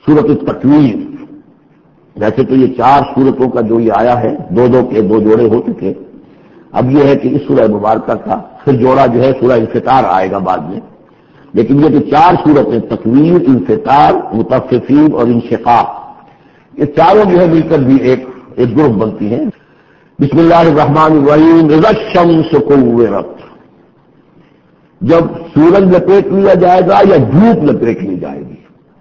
سورۃ التکویر. ویسے تو یہ 4 سورتوں کا جو یہ آیا ہے، دو کے 2 جوڑے ہو چکے. اب یہ ہے کہ اس سورہ مبارکہ کا پھر جوڑا جو ہے سورہ انفطار آئے گا بعد میں. لیکن یہ جو 4 سورتیں تکویر، انفطار، مطففین اور انشقاق، یہ چاروں جو ہے مل کر بھی ایک گروپ بنتی ہیں. بسم اللہ الرحمن الرحیم. اذا الشمس کورت، جب سورج لپیٹ لیا جائے گا یا دھوپ لپیٹ لی جائے گی.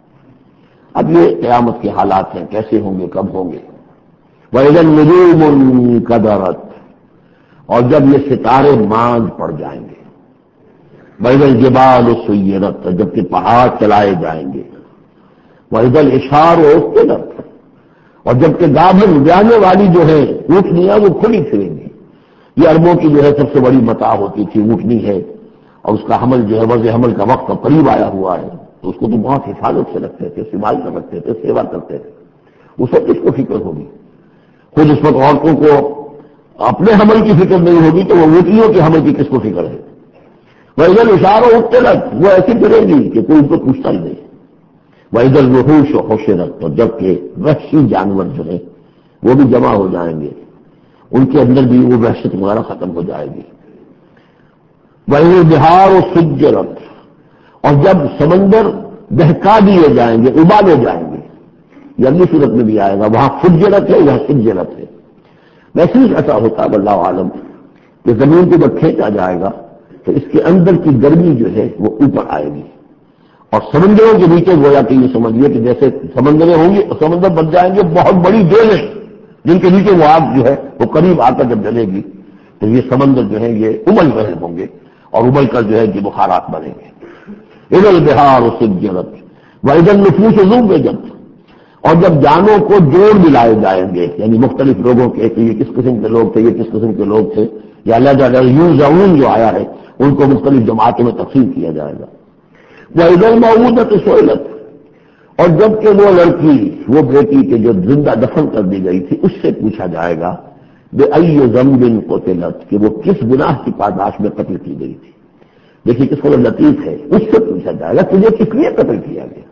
اب یہ قیامت کے حالات ہیں، کیسے ہوں گے، کب ہوں گے. وَإِذَا النُّجُومُ انكَدَرَتْ، اور جب یہ ستارے ماند پڑ جائیں گے. وَإِذَا الْجِبَالُ سُيِّرَتْ، جبکہ پہاڑ چلائے جائیں گے. وَإِذَا الْعِشَارُ عُطِّلَتْ، اور جبکہ گابھن جانے والی جو ہے اونٹنیاں وہ کھلی پھریں گی. یہ عربوں کی جو ہے سب سے بڑی متاع ہوتی تھی، اونٹنی ہے، اور اس کا حمل جو ہے وضع حمل کا وقت قریب آیا ہوا ہے، تو اس کو تو بہت حفاظت سے رکھتے تھے، سنبھال کر رکھتے تھے، سیوا کرتے تھے. اس وقت کس کو فکر ہوگی؟ خود اس وقت عورتوں کو اپنے حمل کی فکر نہیں ہوگی تو وہ اونٹنیوں کے حمل کی کس کو فکر ہے؟ وَإِذَا الْعِشَارُ عُطِّلَتْ، وہ ایسی پھرے گی کہ کوئی ان کو پوچھتا ہی نہیں. وَإِذَا الْوُحُوشُ حُشِرَتْ، اور جبکہ وحشی جانور جو ہیں وہ بھی جمع ہو جائیں گے، ان کے اندر بھی وہ وحشت وغیرہ ختم ہو جائے گی. وَإِذَا الْبِحَارُ سُجِّرَتْ، اور جب سمندر بہکا دیے جائیں گے، ابالے جائیں گے. یہ اگلی صورت میں بھی آئے گا، وہاں فجرت ہے، یہاں سجرت ہے. ویسے ہی ایسا ہوتا ہے واللہ عالم کہ زمین کو جب کھینچا جائے گا تو اس کے اندر کی گرمی جو ہے وہ اوپر آئے گی، اور سمندروں کے نیچے گویا کہ یہ سمجھیے کہ جیسے سمندریں ہوں گی، سمندر بن جائیں گے بہت بڑی ڈیلیں، جن کے نیچے وہ آگ جو ہے وہ قریب آ کر جب جلے گی تو یہ سمندر جو ہے یہ ابل رہے ہوں گے، اور ابل کر جو ہے یہ بخارات بنیں گے. اذا البحار سجرت واذا النفوس زوجت، اور جب جانوں کو جوڑ ملائے جائیں گے، یعنی مختلف لوگوں کے کہ یہ کس قسم کے لوگ تھے، یہ کس قسم کے لوگ تھے، یا اللہ یوزعون جو آیا ہے ان کو مختلف جماعتوں میں تقسیم کیا جائے گا. واذا الموءودۃ سئلت، اور جب کہ وہ لڑکی، وہ بیٹی کے جو زندہ دفن کر دی گئی تھی، اس سے پوچھا جائے گا بأی ذنب قتلت، کہ وہ کس گناہ کی پاداش میں قتل کی گئی تھی. دیکھیے کس قدر لطیف ہے، اس سے پوچھا جائے گا تجھے کس لیے قتل کیا گیا.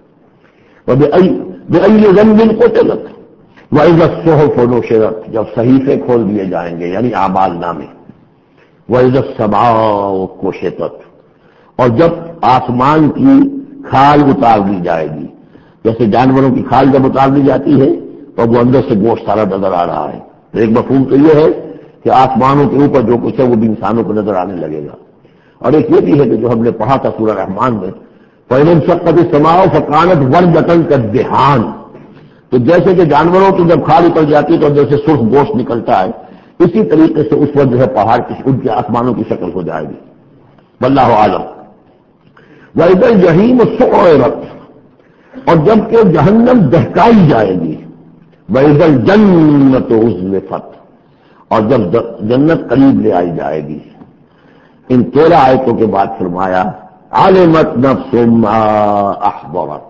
بأی ذنب قتلت وإذا الصحف نشرت، جب صحیفے کھول دیے جائیں گے یعنی اعمال نامے. وإذا السماء كشطت، اور جب آسمان کی کھال اتار دی جائے گی، جیسے جانوروں کی کھال جب اتار دی جاتی ہے تو وہ اندر سے گوشت سارا نظر آ رہا ہے. ایک مفہوم تو یہ ہے کہ آسمانوں کے اوپر جو کچھ ہے وہ بھی انسانوں کو نظر آنے لگے گا. اور ایک یہ بھی ہے کہ جو ہم نے پڑھا تھا سورہ رحمان میں، فَإِنْ انشَقَّتِ السَّمَاءُ فَكَانَتْ وَرْدَةً كَالدِّهَانِ، تو جیسے کہ جانوروں کی جب کھال اتر جاتی ہے تو جیسے سرخ گوشت نکلتا ہے، اسی طریقے سے اس وقت جو ہے پہاڑ کی ان کے آسمانوں کی شکل ہو جائے گی. واللہ عالم. وَإِذَا الْجَحِيمُ سُعِّرَتْ، اور جب کہ جہنم دہکائی جائے گی. وَإِذَا الْجَنَّةُ أُزْلِفَتْ، اور جب جنت قریب لے آئی جائے گی. ان 13 آیتوں کے بعد فرمایا عَلِمَتْ نَفْسٌ مَّا أَحْضَرَتْ،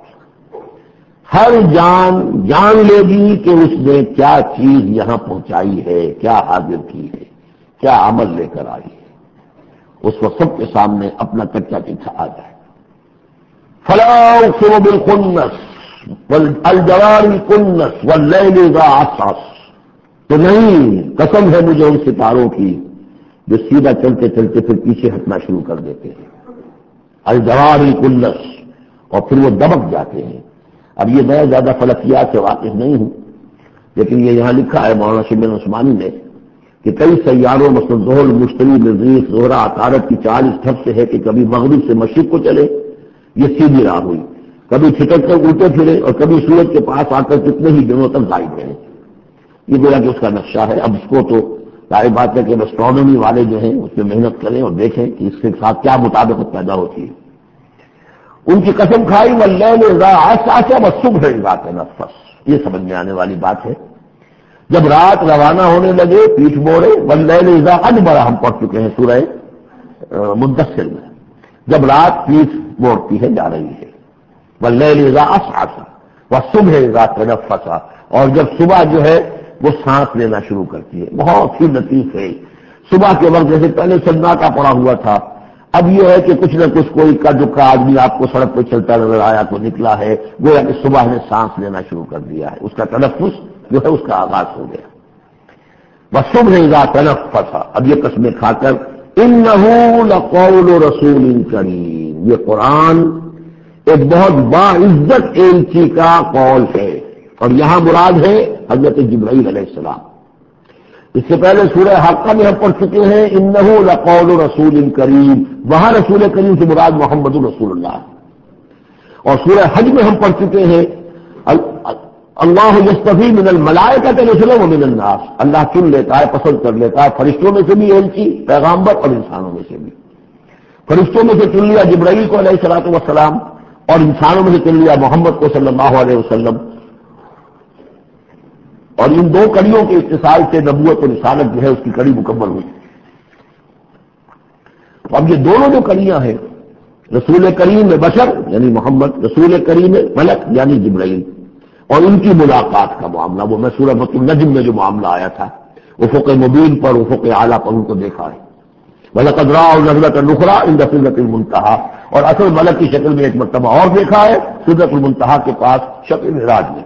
ہر جان لے گی کہ اس نے کیا چیز یہاں پہنچائی ہے، کیا حاضر کی ہے، کیا عمل لے کر آئی ہے. اس وقت سب کے سامنے اپنا کچا چٹھا آ جائے. فَلَا أُقْسِمُ بِالْخُنَّسِ وَالْجَوَارِ الْكُنَّسِ وَاللَّيْلِ إِذَا عَسْعَسَ، تو نہیں، قسم ہے مجھے ان ستاروں کی جو سیدھا چلتے چلتے پھر پیچھے ہٹنا شروع کر دیتے ہیں. الجوار الکنس، اور پھر وہ دبک جاتے ہیں. اب یہ میں زیادہ فلکیات سے واقف نہیں ہوں، لیکن یہ یہاں لکھا ہے مولانا شبیر عثمانی نے کہ کئی سیاروں مثلا زحل، مشتری، مریخ، زہرہ، عطارد کی چال اس ٹھپ سے ہے کہ کبھی مغرب سے مشرق کو چلے، یہ سیدھی راہ ہوئی، کبھی چھٹک کر الٹے پھرے، اور کبھی سورج کے پاس آ کر کتنے ہی دنوں تک غائب رہے. یہ گویا کہ اس کا نقشہ ہے. اب اس کو تو ظاہر بات ہے کہ ایسٹرونومی والے جو ہیں اس میں محنت کریں اور دیکھیں کہ اس کے ساتھ کیا مطابقت پیدا ہوتی ہے. ان کی قسم کھائی واللیل اذا عسعس والصبح اذا تنفس، یہ سمجھ میں آنے والی بات ہے. جب رات روانہ ہونے لگے، پیٹھ موڑے، واللیل اذا ادبر ہم پڑھ چکے ہیں سورہ مدثر میں، جب رات پیٹھ موڑتی ہے جا رہی ہے. واللیل اذا عسعس والصبح اذا تنفس، اور جب صبح جو ہے وہ سانس لینا شروع کرتی ہے. بہت ہی لطیف ہے. صبح کے وقت جیسے پہلے سناٹا پڑا ہوا تھا، اب یہ ہے کہ کچھ نہ کچھ کوئی کا دکھا آدمی آپ کو سڑک پہ چلتا نظر آیا تو نکلا ہے، گویا کہ صبح نے سانس لینا شروع کر دیا ہے، اس کا تنفس جو ہے اس کا آغاز ہو گیا. وَالصُّبْحِ إِذَا تَنَفَّسَ، اب یہ قسمیں کھا کر إِنَّهُ لَقَوْلُ رَسُولٍ كَرِيمٍ، یہ قرآن ایک بہت باعزت ایلچی کا قول ہے. اور یہاں مراد ہے حضرت جبرائیل علیہ السلام. اس سے پہلے سورہ حاقہ میں ہم پڑھ چکے ہیں انہ لقول رسول کریم، وہاں رسول کریم سے مراد محمد رسول اللہ. اور سورہ حج میں ہم پڑھ چکے ہیں اللہ یصطفی من الملائکۃ رسلا ومن الناس، اللہ چن لیتا ہے، پسند کر لیتا ہے فرشتوں میں سے بھی ایلچی پیغامبر اور انسانوں میں سے بھی. فرشتوں میں سے چن لیا جبرائیل کو علیہ الصلوۃ والسلام، اور انسانوں میں سے چن لیا محمد کو صلی اللہ علیہ وسلم. اور ان دو کڑیوں کے اتصال سے نبوت اور رسالت جو ہے اس کی کڑی مکمل ہوئی. اب یہ دونوں جو کڑیاں ہیں، رسول کریم بشر یعنی محمد، رسول کریم ملک یعنی جبرائیل، اور ان کی ملاقات کا معاملہ، وہ میں سورۃ النجم میں جو معاملہ آیا تھا، افق مبین پر، افق اعلیٰ پر ان کو دیکھا ہے. وَلَقَدْ رَأَوْا نَزْلَةً أُخْرَىٰ عِندَ سِدْرَةِ الْمُنتَهَىٰ، اور اصل ملک کی شکل میں ایک مرتبہ اور دیکھا ہے سدرۃ المنتہا کے پاس شب معراج میں.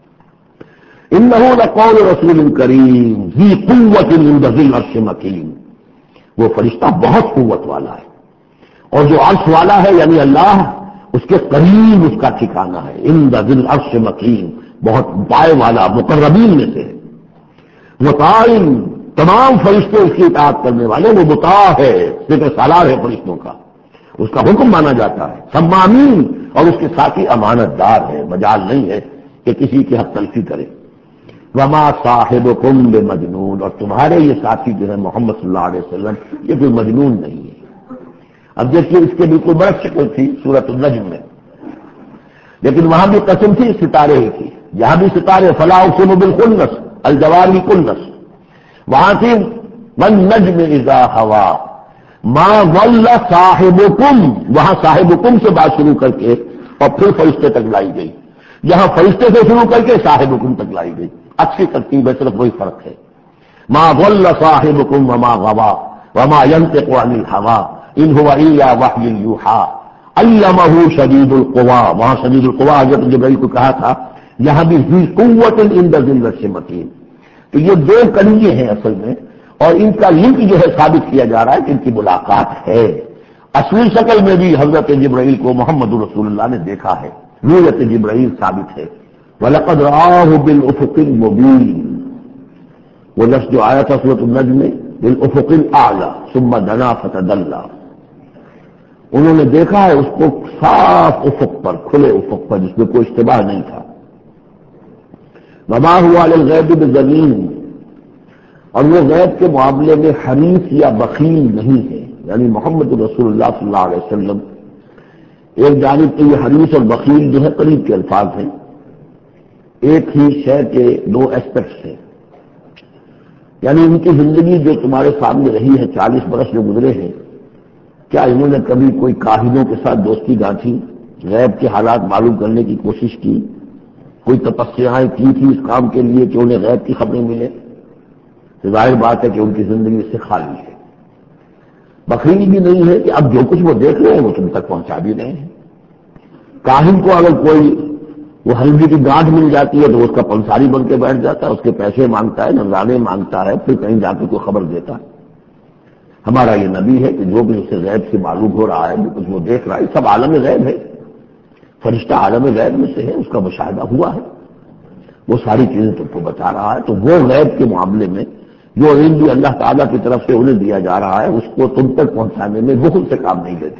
انہ لقول رسول کریم ذی قوت عند ذی العرش مکین، وہ فرشتہ بہت قوت والا ہے، اور جو عرش والا ہے یعنی اللہ، اس کے قریب اس کا ٹھکانہ ہے. عند ذی العرش مکین، بہت پائے والا، مقربین میں سے. مطاع، تمام فرشتے اس کی اطاعت کرنے والے، وہ مطاع ہے، ذکر سالار ہے فرشتوں کا، اس کا حکم مانا جاتا ہے. سمامین، اور اس کے ساتھی امانت دار ہے، مجال نہیں ہے کہ کسی کی حق تلفی کرے. وما صاحبکم بمجنون، اور تمہارے یہ ساتھی جو ہے محمد صلی اللہ علیہ وسلم، یہ کوئی مجنون نہیں ہے. اب دیکھیے اس کے بالکل برعکس شکل تھی سورۃ النجم میں، لیکن وہاں بھی قسم تھی ستارے ہی تھی، یہاں بھی ستارے، فلا اقسم بالخنس الجوار الکنس. وہاں تھی والنجم اذا ہوا ما ضل صاحبکم، وہاں صاحبکم سے بات شروع کر کے اور پھر فرشتے تک لائی گئی. یہاں فرشتے سے شروع کر کے صاحبکم تک لائی گئی. اچھی ترتیب ہے، صرف وہی فرق ہے. ما ضل صاحبکم وما غوا وما ينطق عن الهوى ان هو الا وحی یوحى علمہ شدید القوى. وہاں شدید القوى حضرت جبرائیل کو کہا تھا، یہاں بھی ذی قوت عند ذی العرش مکین. تو یہ دو کڑیے ہیں اصل میں، اور ان کا لنک جو ہے ثابت کیا جا رہا ہے کہ ان کی ملاقات ہے. اصلی شکل میں بھی حضرت جبرائیل کو محمد رسول اللہ نے دیکھا ہے، رؤیت جبرائیل ثابت ہے. وَلَقَدْ رَآهُ بِالْأُفُقِ الْمُبِينِ، وہ لفظ جو آیا تھا سورۃ النجم میں، بِالْأُفُقِ الْأَعْلَىٰ ثُمَّ دَنَا فَتَدَلَّىٰ، انہوں نے دیکھا ہے اس کو صاف افق پر، کھلے افق پر، جس میں کوئی اشتباہ نہیں تھا. وَمَا هُوَ لِلْغَيْبِ بِضَنِينٍ، اور وہ غیب کے معاملے میں حریص یا بخیل نہیں ہے، یعنی محمد رسول اللہ صلی اللہ علیہ وسلم. ایک جانب تو یہ حریص اور بخیل جو ہے قریب کے الفاظ ہیں، ایک ہی شے کے دو ایسپیکٹس ہیں. یعنی ان کی زندگی جو تمہارے سامنے رہی ہے، 40 برس جو گزرے ہیں، کیا انہوں نے کبھی کوئی کاہنوں کے ساتھ دوستی گانٹھی، غیب کے حالات معلوم کرنے کی کوشش کی، کوئی تپسیاں کی تھی اس کام کے لیے کہ انہیں غیب کی خبریں ملے؟ ظاہر بات ہے کہ ان کی زندگی اس سے خالی ہے. بخیل بھی نہیں ہے کہ اب جو کچھ وہ دیکھ رہے ہیں وہ تم تک پہنچا بھی رہے ہیں. کاہن کو اگر کوئی وہ ہلدی کی گانٹھ مل جاتی ہے تو اس کا پنساری بن کے بیٹھ جاتا ہے، اس کے پیسے مانگتا ہے، نذرانے مانگتا ہے، پھر کہیں جا کے کوئی خبر دیتا ہے. ہمارا یہ نبی ہے کہ جو بھی اس سے غیب سے معلوم ہو رہا ہے، جو کچھ وہ دیکھ رہا ہے، سب عالم غیب ہے. فرشتہ عالم غیب میں سے ہے، اس کا مشاہدہ ہوا ہے، وہ ساری چیزیں تم کو بتا رہا ہے. تو وہ غیب کے معاملے میں جو علم بھی اللہ تعالیٰ کی طرف سے انہیں دیا جا رہا ہے، اس کو تم تک پہنچانے میں بخل سے کام نہیں لیتے.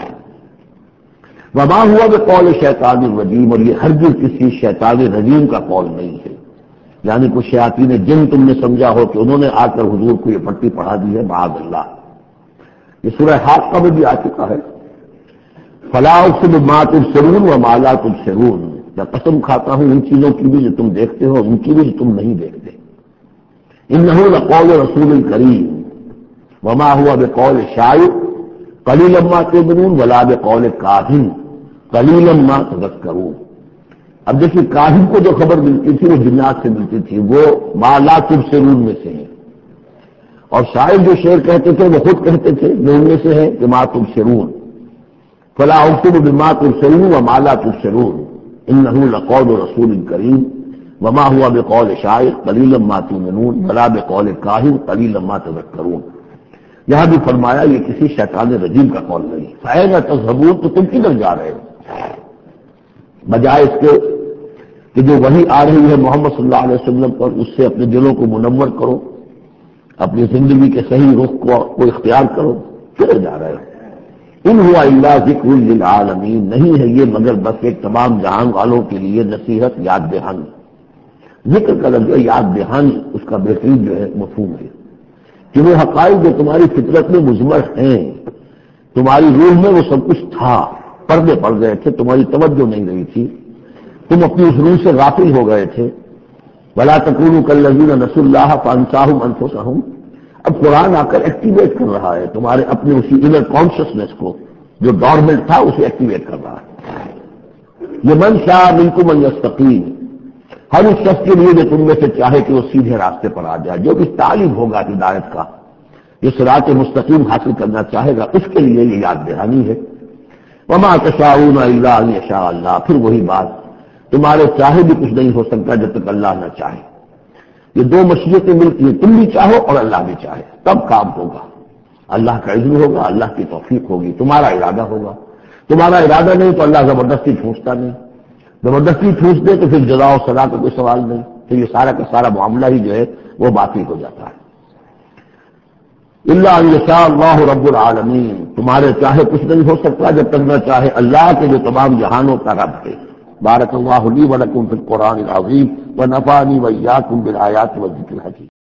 وما ہوا بقول شیطان الرجیم، اور یہ ہرگز کسی شیطان رجیم کا قول نہیں ہے. یعنی کچھ شیاطین جن تم نے سمجھا ہو کہ انہوں نے آ کر حضور کو یہ پٹی پڑھا دی ہے، معاذ اللہ. یہ سورہ حاقہ میں بھی آ چکا ہے، فلا اقسم بما تبصرون وما لا تبصرون، میں قسم کھاتا ہوں ان چیزوں کی بھی جو تم دیکھتے ہو، ان کی بھی جو تم نہیں دیکھتے. انہ لقول رسول کریم وما هو بقول شاعر قلیلا ما تؤمنون ولا بقول کاہن قلیلا ما تذکرون. اب دیکھیے کاہن کو جو خبر ملتی تھی وہ جنات سے ملتی تھی، وہ ما لا تبصرون میں سے ہے. اور شاعر جو شعر کہتے تھے وہ خود کہتے تھے، جو ان میں سے ہے کہ ما تبصرون فلا اقسم بما تبصرون وما لا تبصرون انه لقول رسول کریم وما هو بقول شاعر قلیلا ما تؤمنون ولا بقول کاہن قلیلا ما تذکرون۔ یہاں بھی فرمایا یہ کسی شیطان رجیم کا قول نہیں۔ فأین تذهبون، تو تم کدھر جا رہے ہو؟ بجائے اس کے کہ جو وحی آ رہی ہے محمد صلی اللہ علیہ وسلم پر، اس سے اپنے دلوں کو منور کرو، اپنی زندگی کے صحیح رخ کو اختیار کرو، کدھر جا رہے ہو؟ ان ہوا الا ذکر للعالمین، نہیں ہے یہ مگر بس ایک تمام جہان والوں کے لیے نصیحت، یاد دہانی۔ ذکر کا لفظ یاد دہانی اس کا بہترین جو ہے مفہوم ہے کہ وہ حقائق جو تمہاری فطرت میں مضمر ہیں، تمہاری روح میں وہ سب کچھ تھا، پردے پڑ گئے تھے، تمہاری توجہ نہیں رہی تھی، تم اپنی اس روح سے غافل ہو گئے تھے۔ ولا تکونوا کالذین نسوا اللہ فانساہم انفسہم، اب قرآن آ کر ایکٹیویٹ کر رہا ہے تمہارے اپنے اسی انر کانشسنس کو، جو ڈورمنٹ تھا اسے ایکٹیویٹ کر رہا ہے۔ یہ من شاء منکم ان یستقیم، ہر اس شخص کے لیے جو تم میں سے چاہے کہ وہ سیدھے راستے پر آ جائے، جو بھی طالب ہوگا ہدایت کا، جو صراط مستقیم حاصل کرنا چاہے گا، اس کے لیے یہ یاد دہانی ہے۔ وما تشاءون الا ان یشاء اللہ، پھر وہی بات، تمہارے چاہے بھی کچھ نہیں ہو سکتا جب تک اللہ نہ چاہے۔ یہ دو مشیتیں ملتی ہیں، تم بھی چاہو اور اللہ بھی چاہے، تب کام ہوگا۔ اللہ کا اذن ہوگا، اللہ کی توفیق ہوگی، تمہارا ارادہ ہوگا۔ تمہارا ارادہ نہیں تو اللہ زبردستی ٹھونستا نہیں، زبردستی ٹھونس دے تو پھر جزا و سزا کا کوئی سوال نہیں، پھر یہ سارا کا سارا معاملہ ہی جو ہے وہ باطل ہو جاتا ہے۔ الا ان یشاء اللہ رب العالمین، تمہارے چاہے کچھ نہیں ہو سکتا جب تک نہ چاہے اللہ کے جو تمام جہانوں کا رب ہے۔ بارک اللہ لی ولکم فی القرآن العظیم ونفعنی وإیاکم بالآیات والذکر الحکیم۔